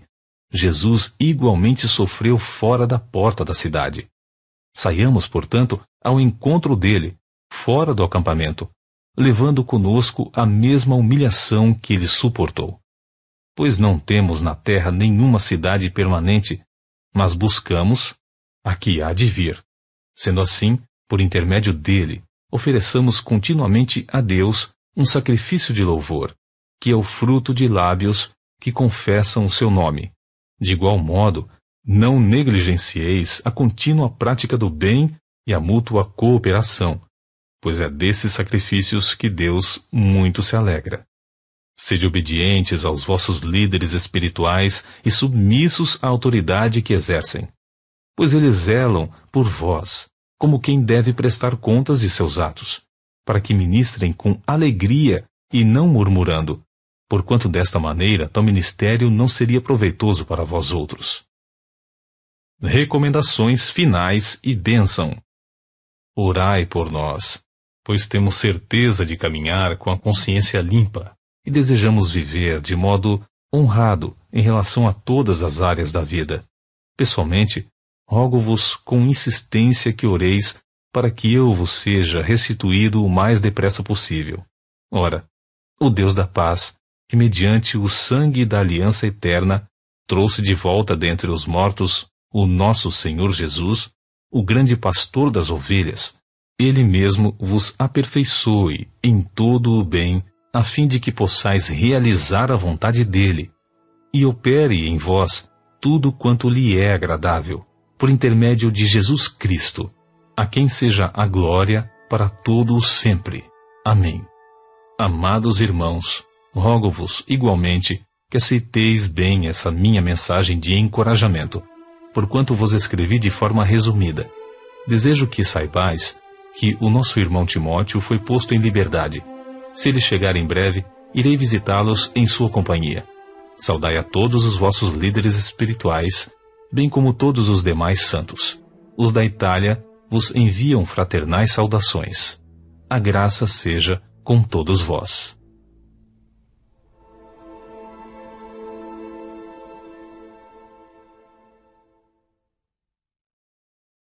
Jesus igualmente sofreu fora da porta da cidade. Saiamos, portanto, ao encontro dele, fora do acampamento, levando conosco a mesma humilhação que ele suportou. Pois não temos na terra nenhuma cidade permanente, mas buscamos a que há de vir. Sendo assim, por intermédio dele, ofereçamos continuamente a Deus um sacrifício de louvor, que é o fruto de lábios que confessam o seu nome. De igual modo, não negligencieis a contínua prática do bem e a mútua cooperação, pois é desses sacrifícios que Deus muito se alegra. Sede obedientes aos vossos líderes espirituais e submissos à autoridade que exercem, pois eles zelam por vós, como quem deve prestar contas de seus atos, para que ministrem com alegria e não murmurando, porquanto desta maneira tal ministério não seria proveitoso para vós outros. Recomendações finais e bênção. Orai por nós, pois temos certeza de caminhar com a consciência limpa e desejamos viver de modo honrado em relação a todas as áreas da vida. Pessoalmente, rogo-vos com insistência que oreis para que eu vos seja restituído o mais depressa possível. Ora, o Deus da paz, que mediante o sangue da aliança eterna trouxe de volta dentre os mortos o nosso Senhor Jesus, o grande pastor das ovelhas, ele mesmo vos aperfeiçoe em todo o bem, a fim de que possais realizar a vontade dele, e opere em vós tudo quanto lhe é agradável, por intermédio de Jesus Cristo, a quem seja a glória para todo o sempre. Amém. Amados irmãos, rogo-vos igualmente que aceiteis bem essa minha mensagem de encorajamento, porquanto vos escrevi de forma resumida. Desejo que saibais que o nosso irmão Timóteo foi posto em liberdade. Se ele chegar em breve, irei visitá-los em sua companhia. Saudai a todos os vossos líderes espirituais, bem como todos os demais santos. Os da Itália vos enviam fraternais saudações. A graça seja com todos vós.